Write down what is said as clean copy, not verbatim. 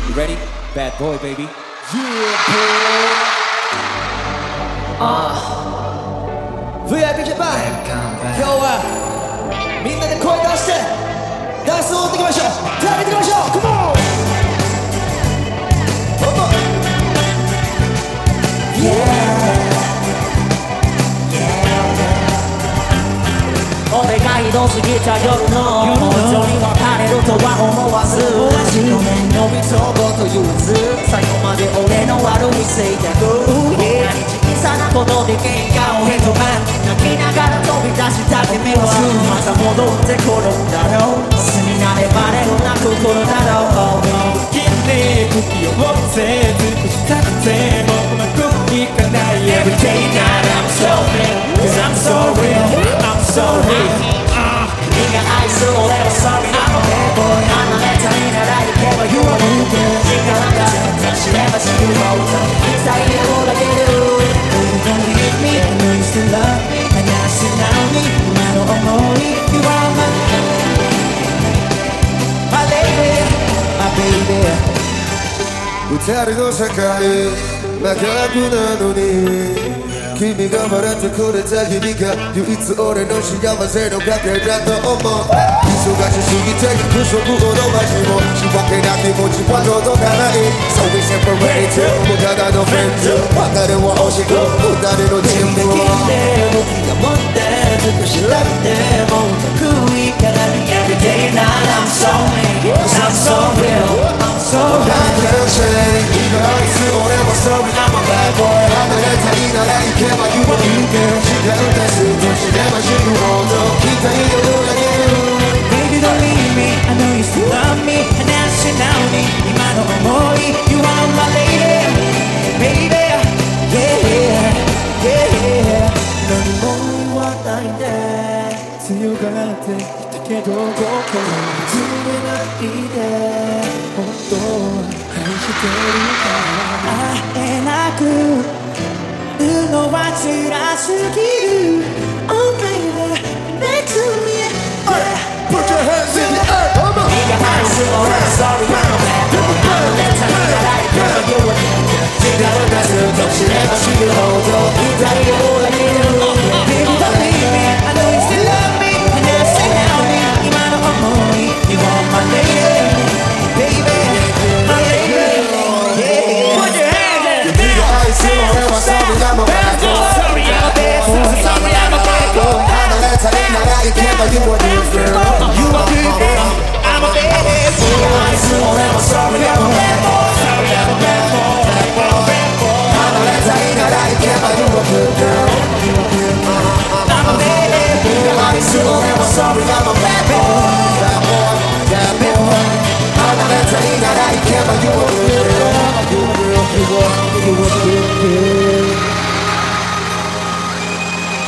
You ready? Bad boy, baby. Yeah, boy. VIP Japan 今日はみんなで声出してダンスを踊っていきましょう。手を挙げていきましょう。Come on! 俺がひどすぎた夜の本当に別れるとは思わずごめんのびとこと言わず最後まで俺の悪いせいだと何小さなことで喧嘩をへとか泣きながら飛び出した君はまた戻ってくるんだろう明日になればれるなく来るだろう金で茎を持って尽くしたくてもうまくいかない Every day that I'm so real Cause I'm so real I'm so real 君が愛する俺は Sorry I'm a bad boy 離れたいなら行けば You are new girl 時間が知れば知るほど期待をだける Baby don't leave me I know you still love me 話し直に今の想い You are my lady My baby 二人の世界真逆なのに君が笑ってくれた日々が唯一俺の幸せの崖だと思う忙しすぎて不足ほどマジも仕分けな気持ちは届かない So we separate 無駄なのフェンズ別れは惜しく二人の人で僕が持って尽くしたくてもうまくいかない Every day now I'm so mean Cause I'm so real I'm so I can't say 今愛す俺も Sorry I'm a bad boy 離れたいなら行けば You are new girl 時間が過ごしれば知るほど期待を裏切る Baby don't leave me I know you still love me 話し直に今の想い You are my lady Baby Yeah Yeah 何も言わないで強がっていたけど僕はずれないで本当は愛してるから会えなくるのは辛すぎる Oh baby next to me Put your hands in the air 君が愛する俺は Sorry I'm a bad boy 離れたいなら行けば You are new girl 時間が過ごしれば知るほど期待を裏切る Baby don't leave me I know you still love me 話し合うに今の想い You are my lady Baby my lady Yeah Put your hands in the air 愛する俺は Sorry I'm a bad boy Sorry I'm a bad boy Sorry I'm a bad boy 離れたいなら行けば You are new girl You a good girl I'm a bad boy 愛する俺は Sorry I'm a bad boy Sorry I'm a bad boy Bad boy 離れたいなら行けば You are good girl I'm a bad boy 愛する俺は Sorry I'm a bad boy Bad boy Bad boy 離れたいなら行けば You are good girl You are good girl